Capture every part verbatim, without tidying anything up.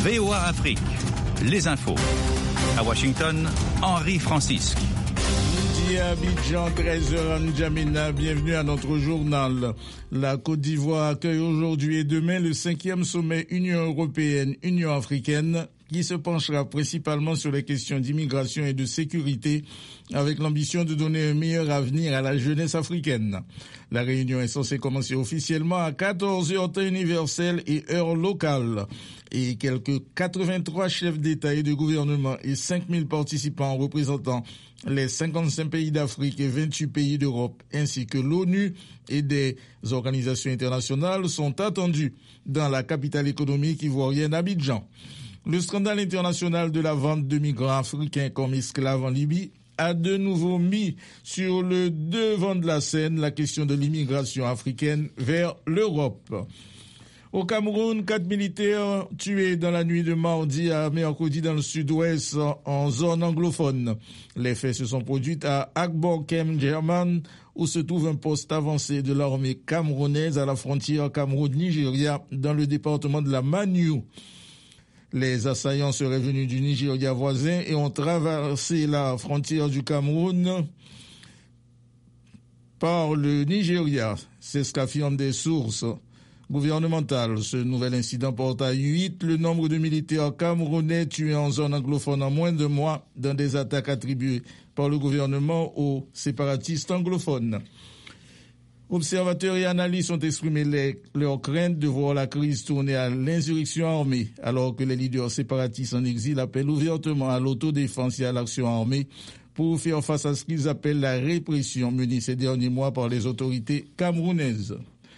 V O A Afrique, les infos. À Washington, Henri Francisque. Midi à Abidjan, treize heures à N'Djamena, bienvenue à notre journal. La Côte d'Ivoire accueille aujourd'hui et demain le cinquième sommet Union européenne-Union africaine qui se penchera principalement sur les questions d'immigration et de sécurité avec l'ambition de donner un meilleur avenir à la jeunesse africaine. La réunion est censée commencer officiellement à quatorze heures temps universel et heure locale. Et quelques quatre-vingt-trois chefs d'État et de gouvernement et cinq mille participants représentant les cinquante-cinq pays d'Afrique et vingt-huit pays d'Europe ainsi que l'ONU et des organisations internationales sont attendus dans la capitale économique ivoirienne Abidjan. Le scandale international de la vente de migrants africains comme esclaves en Libye a de nouveau mis sur le devant de la scène la question de l'immigration africaine vers l'Europe. Au Cameroun, quatre militaires tués dans la nuit de mardi à mercredi dans le sud-ouest en zone anglophone. Les faits se sont produits à Agbokem German où se trouve un poste avancé de l'armée camerounaise à la frontière Cameroun-Nigeria dans le département de la Maniou. Les assaillants seraient venus du Nigeria voisin et ont traversé la frontière du Cameroun par le Nigeria. C'est ce qu'affirment des sources gouvernementales. Ce nouvel incident porte à huit le nombre de militaires camerounais tués en zone anglophone en moins de mois dans des attaques attribuées par le gouvernement aux séparatistes anglophones. Observateurs et analystes ont exprimé les, leur crainte de voir la crise tourner à l'insurrection armée, alors que les leaders séparatistes en exil appellent ouvertement à l'autodéfense et à l'action armée pour faire face à ce qu'ils appellent la répression menée ces derniers mois par les autorités camerounaises.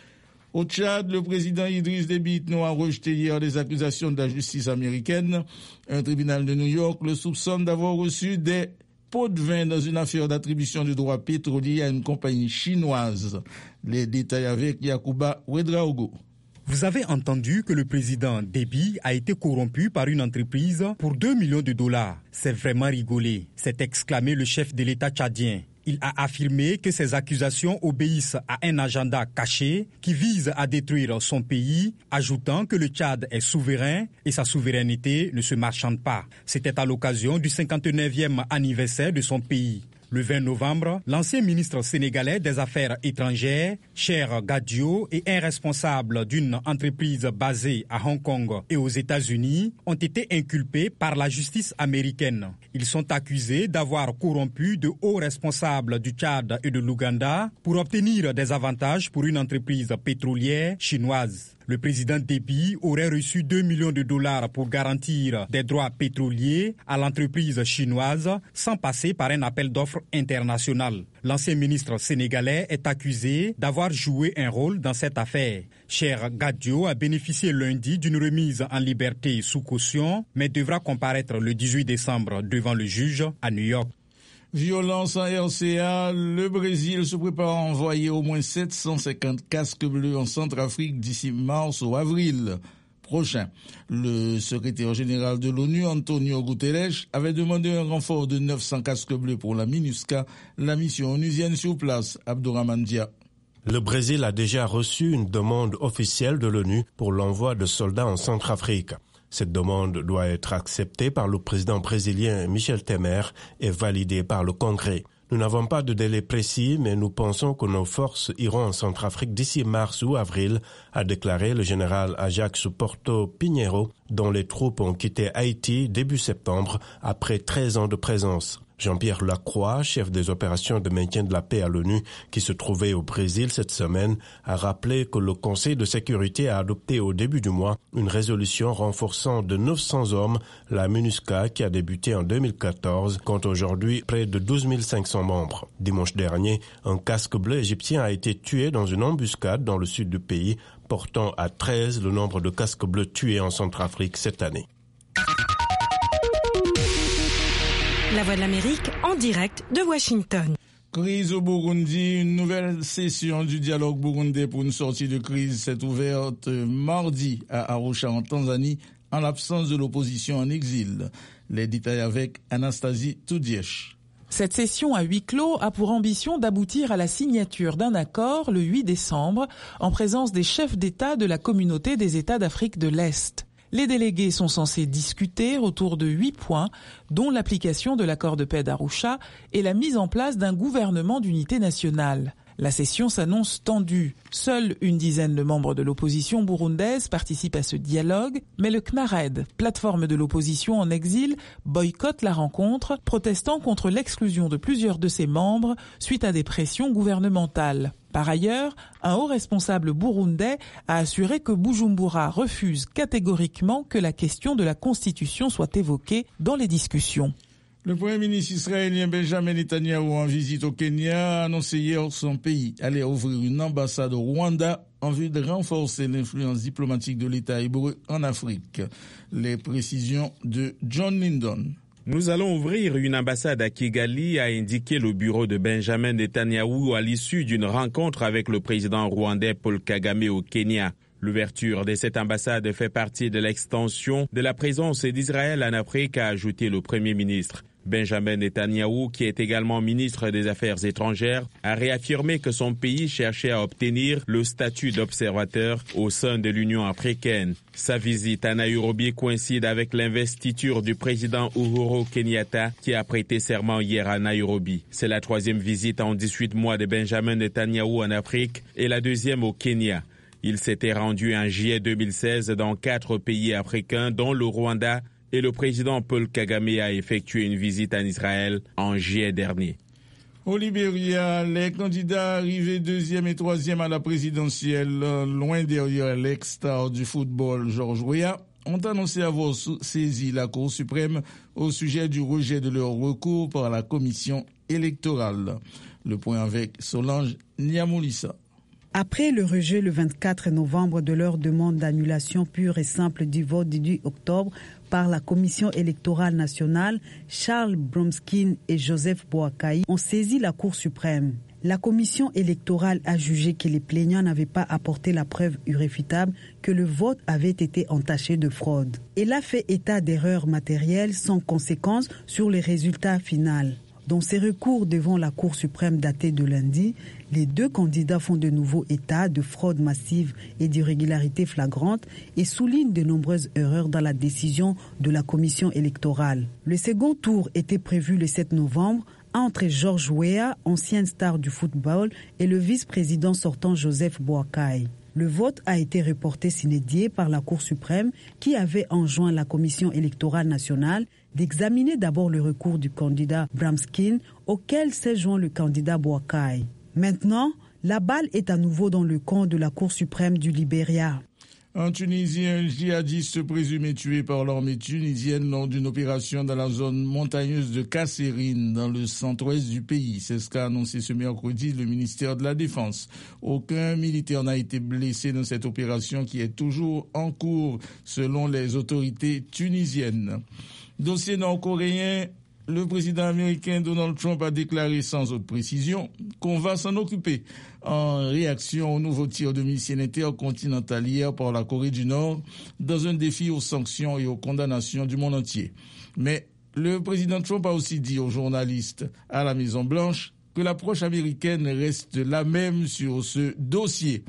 Au Tchad, le président Idriss Déby Itno a rejeté hier les accusations de la justice américaine. Un tribunal de New York le soupçonne d'avoir reçu des pots de vin dans une affaire d'attribution de droits pétroliers à une compagnie chinoise. Les détails avec Yacouba Ouedraogo. Vous avez entendu que le président Déby a été corrompu par une entreprise pour deux millions de dollars. C'est vraiment rigolé, s'est exclamé le chef de l'État tchadien. Il a affirmé que ces accusations obéissent à un agenda caché qui vise à détruire son pays, ajoutant que le Tchad est souverain et sa souveraineté ne se marchande pas. C'était à l'occasion du cinquante-neuvième anniversaire de son pays. Le vingt novembre, l'ancien ministre sénégalais des Affaires étrangères, Cheikh Gadio, et un responsable d'une entreprise basée à Hong Kong et aux États-Unis ont été inculpés par la justice américaine. Ils sont accusés d'avoir corrompu de hauts responsables du Tchad et de l'Ouganda pour obtenir des avantages pour une entreprise pétrolière chinoise. Le président Déby aurait reçu deux millions de dollars pour garantir des droits pétroliers à l'entreprise chinoise sans passer par un appel d'offres international. L'ancien ministre sénégalais est accusé d'avoir joué un rôle dans cette affaire. Cheikh Gadio a bénéficié lundi d'une remise en liberté sous caution, mais devra comparaître le dix-huit décembre devant le juge à New York. Violence en R C A, le Brésil se prépare à envoyer au moins sept cent cinquante casques bleus en Centrafrique d'ici mars ou avril prochain. Le secrétaire général de l'ONU, Antonio Guterres, avait demandé un renfort de neuf cents casques bleus pour la MINUSCA, la mission onusienne sur place. Abdourahmane Dia. Le Brésil a déjà reçu une demande officielle de l'ONU pour l'envoi de soldats en Centrafrique. Cette demande doit être acceptée par le président brésilien Michel Temer et validée par le Congrès. Nous n'avons pas de délai précis, mais nous pensons que nos forces iront en Centrafrique d'ici mars ou avril, a déclaré le général Ajax Porto Pinheiro, dont les troupes ont quitté Haïti début septembre après treize ans de présence. Jean-Pierre Lacroix, chef des opérations de maintien de la paix à l'ONU, qui se trouvait au Brésil cette semaine, a rappelé que le Conseil de sécurité a adopté au début du mois une résolution renforçant de neuf cents hommes la MINUSCA qui a débuté en deux mille quatorze, compte aujourd'hui près de douze mille cinq cents membres. Dimanche dernier, un casque bleu égyptien a été tué dans une embuscade dans le sud du pays, portant à treize le nombre de casques bleus tués en Centrafrique cette année. La Voix de l'Amérique en direct de Washington. Crise au Burundi, une nouvelle session du dialogue burundais pour une sortie de crise s'est ouverte mardi à Arusha en Tanzanie en l'absence de l'opposition en exil. Les détails avec Anastasie Toudiesh. Cette session à huis clos a pour ambition d'aboutir à la signature d'un accord le huit décembre en présence des chefs d'État de la communauté des États d'Afrique de l'Est. Les délégués sont censés discuter autour de huit points, dont l'application de l'accord de paix d'Arusha et la mise en place d'un gouvernement d'unité nationale. La session s'annonce tendue. Seule une dizaine de membres de l'opposition burundaise participent à ce dialogue, mais le CNARED, plateforme de l'opposition en exil, boycotte la rencontre, protestant contre l'exclusion de plusieurs de ses membres suite à des pressions gouvernementales. Par ailleurs, un haut responsable burundais a assuré que Bujumbura refuse catégoriquement que la question de la Constitution soit évoquée dans les discussions. Le Premier ministre israélien Benjamin Netanyahu, en visite au Kenya, a annoncé hier son pays allait ouvrir une ambassade au Rwanda en vue de renforcer l'influence diplomatique de l'État hébreu en Afrique. Les précisions de John Lyndon. Nous allons ouvrir une ambassade à Kigali, a indiqué le bureau de Benjamin Netanyahu à l'issue d'une rencontre avec le président rwandais Paul Kagame au Kenya. L'ouverture de cette ambassade fait partie de l'extension de la présence d'Israël en Afrique, a ajouté le Premier ministre. Benjamin Netanyahu, qui est également ministre des Affaires étrangères, a réaffirmé que son pays cherchait à obtenir le statut d'observateur au sein de l'Union africaine. Sa visite à Nairobi coïncide avec l'investiture du président Uhuru Kenyatta, qui a prêté serment hier à Nairobi. C'est la troisième visite en dix-huit mois de Benjamin Netanyahu en Afrique et la deuxième au Kenya. Il s'était rendu en juillet deux mille seize dans quatre pays africains, dont le Rwanda, et le président Paul Kagame a effectué une visite en Israël en juillet dernier. Au Libéria, les candidats arrivés deuxième et troisième à la présidentielle, loin derrière l'ex-star du football George Weah, ont annoncé avoir saisi la Cour suprême au sujet du rejet de leur recours par la commission électorale. Le point avec Solange Niamoulissa. Après le rejet le vingt-quatre novembre de leur demande d'annulation pure et simple du vote du dix octobre par la Commission électorale nationale, Charles Bromskin et Joseph Boakai ont saisi la Cour suprême. La Commission électorale a jugé que les plaignants n'avaient pas apporté la preuve irréfutable que le vote avait été entaché de fraude. Elle a fait état d'erreurs matérielles sans conséquence sur les résultats finaux. Dans ces recours devant la Cour suprême datés de lundi, les deux candidats font de nouveau état de fraude massive et d'irrégularités flagrantes et soulignent de nombreuses erreurs dans la décision de la commission électorale. Le second tour était prévu le sept novembre entre George Weah, ancienne star du football, et le vice-président sortant Joseph Boakai. Le vote a été reporté sine die par la Cour suprême qui avait enjoint la Commission électorale nationale d'examiner d'abord le recours du candidat Bromskin auquel s'est joint le candidat Boakai. Maintenant, la balle est à nouveau dans le camp de la Cour suprême du Libéria. En Tunisie, un djihadiste présumé tué par l'armée tunisienne lors d'une opération dans la zone montagneuse de Kasserine, dans le centre-ouest du pays. C'est ce qu'a annoncé ce mercredi le ministère de la Défense. Aucun militaire n'a été blessé dans cette opération qui est toujours en cours, selon les autorités tunisiennes. Dossier nord-coréen. Le président américain Donald Trump a déclaré sans autre précision qu'on va s'en occuper en réaction au nouveau tir de missiles intercontinental hier par la Corée du Nord dans un défi aux sanctions et aux condamnations du monde entier. Mais le président Trump a aussi dit aux journalistes à la Maison-Blanche que l'approche américaine reste la même sur ce dossier.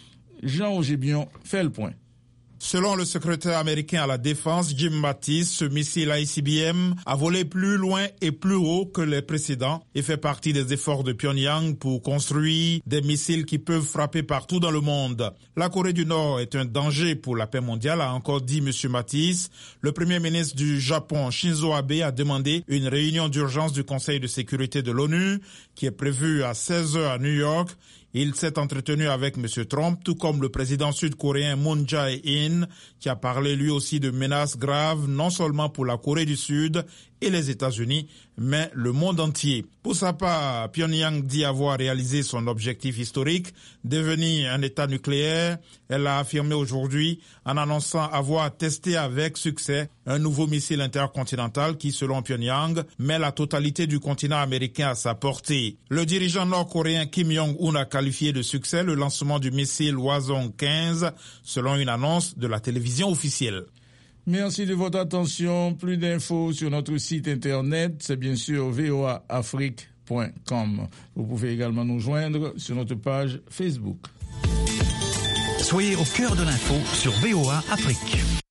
Jean Ogébion fait le point. Selon le secrétaire américain à la Défense, Jim Mattis, ce missile I C B M a volé plus loin et plus haut que les précédents et fait partie des efforts de Pyongyang pour construire des missiles qui peuvent frapper partout dans le monde. La Corée du Nord est un danger pour la paix mondiale, a encore dit M. Mattis. Le premier ministre du Japon, Shinzo Abe, a demandé une réunion d'urgence du Conseil de sécurité de l'ONU qui est prévue à seize heures à New York. Il s'est entretenu avec M. Trump, tout comme le président sud-coréen Moon Jae-in, qui a parlé lui aussi de menaces graves, non seulement pour la Corée du Sud et les États-Unis, mais le monde entier. Pour sa part, Pyongyang dit avoir réalisé son objectif historique, devenir un État nucléaire. Elle l'a affirmé aujourd'hui en annonçant avoir testé avec succès un nouveau missile intercontinental qui, selon Pyongyang, met la totalité du continent américain à sa portée. Le dirigeant nord-coréen Kim Jong-un a qualifié de succès le lancement du missile Hwasong quinze, selon une annonce de la télévision officielle. Merci de votre attention. Plus d'infos sur notre site internet, c'est bien sûr v o a afrique point com. Vous pouvez également nous joindre sur notre page Facebook. Soyez au cœur de l'info sur V O A Afrique.